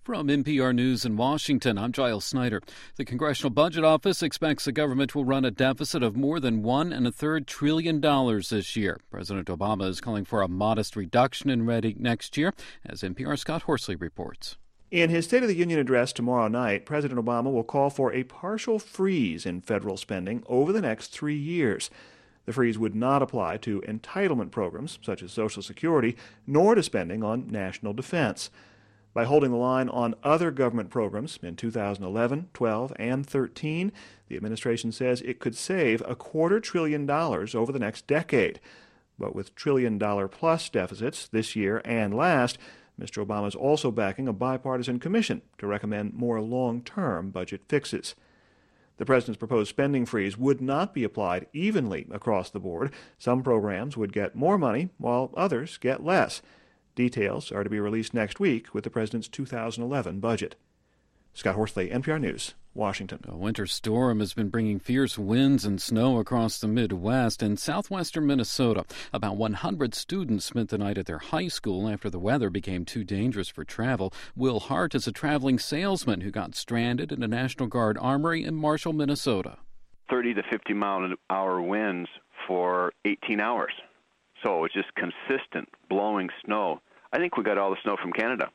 From NPR News in Washington, I'm Giles Snyder. The Congressional Budget Office expects the government will run a deficit of more than $1.33 trillion this year. President Obama is calling for a modest reduction in ready next year, as NPR's Scott Horsley reports. In his State of the Union address tomorrow night, President Obama will call for a partial freeze in federal spending over the next 3 years. The freeze would not apply to entitlement programs, such as Social Security, nor to spending on national defense. By holding the line on other government programs in 2011, 12, and 13, the administration says it could save $250 billion over the next decade. But with trillion-dollar-plus deficits this year and last, Mr. Obama is also backing a bipartisan commission to recommend more long-term budget fixes. The president's proposed spending freeze would not be applied evenly across the board. Some programs would get more money, while others get less. Details are to be released next week with the president's 2011 budget. Scott Horsley, NPR News, Washington. A winter storm has been bringing fierce winds and snow across the Midwest and southwestern Minnesota. About 100 students spent the night at their high school after the weather became too dangerous for travel. Will Hart is a traveling salesman who got stranded in a National Guard armory in Marshall, Minnesota. 30 to 50 mile an hour winds for 18 hours. So it's just consistent blowing snow. I think we got all the snow from Canada.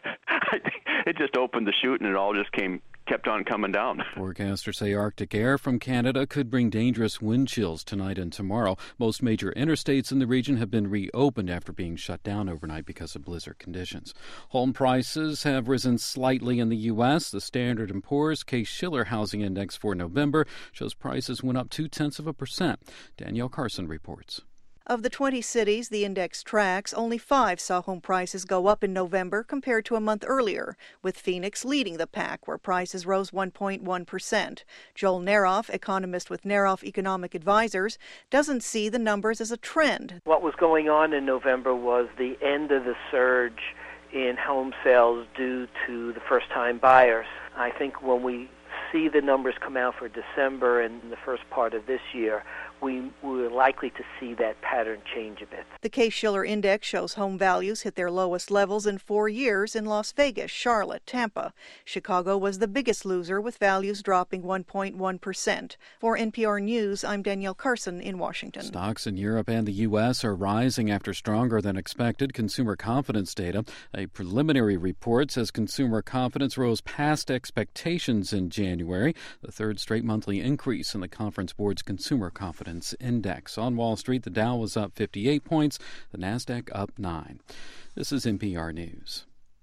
I think it just opened the chute and it all just kept on coming down. Forecasters say Arctic air from Canada could bring dangerous wind chills tonight and tomorrow. Most major interstates in the region have been reopened after being shut down overnight because of blizzard conditions. Home prices have risen slightly in the U.S. The Standard & Poor's Case-Shiller Housing Index for November shows prices went up 0.2%. Danielle Carson reports. Of the 20 cities the index tracks, only 5 saw home prices go up in November compared to a month earlier, with Phoenix leading the pack, where prices rose 1.1%. Joel Neroff, economist with Neroff Economic Advisors, doesn't see the numbers as a trend. What was going on in November was the end of the surge in home sales due to the first-time buyers. I think when we see the numbers come out for December and the first part of this year, we're likely to see that pattern change a bit. The Case-Shiller Index shows home values hit their lowest levels in 4 years in Las Vegas, Charlotte, Tampa. Chicago was the biggest loser, with values dropping 1.1%. For NPR News, I'm Danielle Carson in Washington. Stocks in Europe and the U.S. are rising after stronger than expected consumer confidence data. A preliminary report says consumer confidence rose past expectations in January, the third straight monthly increase in the Conference Board's consumer confidence index. On Wall Street, the Dow was up 58 points, the Nasdaq up 9. This is NPR News.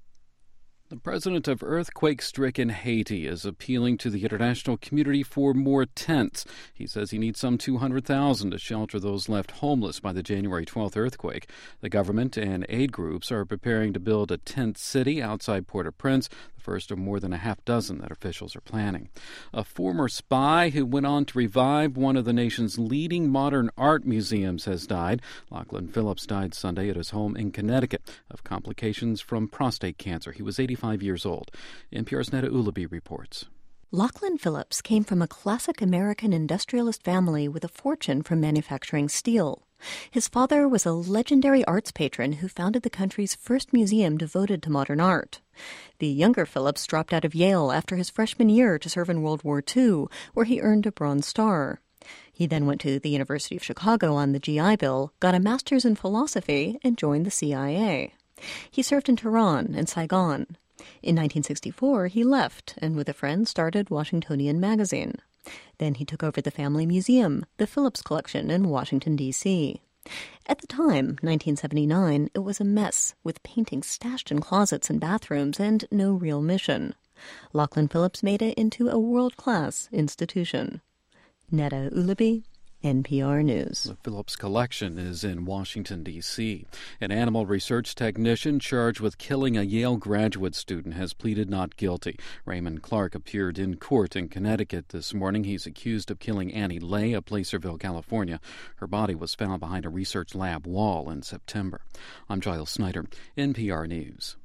The president of earthquake-stricken Haiti is appealing to the international community for more tents. He says he needs some 200,000 to shelter those left homeless by the January 12th earthquake. The government and aid groups are preparing to build a tent city outside Port-au-Prince, the first of more than a half dozen that officials are planning. A former spy who went on to revive one of the nation's leading modern art museums has died. Lachlan Phillips died Sunday at his home in Connecticut of complications from prostate cancer. He was 85 years old. NPR's Neda Ulaby reports. Lachlan Phillips came from a classic American industrialist family with a fortune from manufacturing steel. His father was a legendary arts patron who founded the country's first museum devoted to modern art. The younger Phillips dropped out of Yale after his freshman year to serve in World War II, where he earned a Bronze Star. He then went to the University of Chicago on the GI Bill, got a master's in philosophy, and joined the CIA. He served in Tehran and Saigon. In 1964, he left and with a friend started Washingtonian Magazine. Then he took over the family museum, the Phillips Collection in Washington, D.C. At the time, 1979, it was a mess, with paintings stashed in closets and bathrooms and no real mission. Lachlan Phillips made it into a world-class institution. Neda Ulaby, NPR News. The Phillips Collection is in Washington, D.C. An animal research technician charged with killing a Yale graduate student has pleaded not guilty. Raymond Clark appeared in court in Connecticut this morning. He's accused of killing Annie Lay of Placerville, California. Her body was found behind a research lab wall in September. I'm Giles Snyder, NPR News.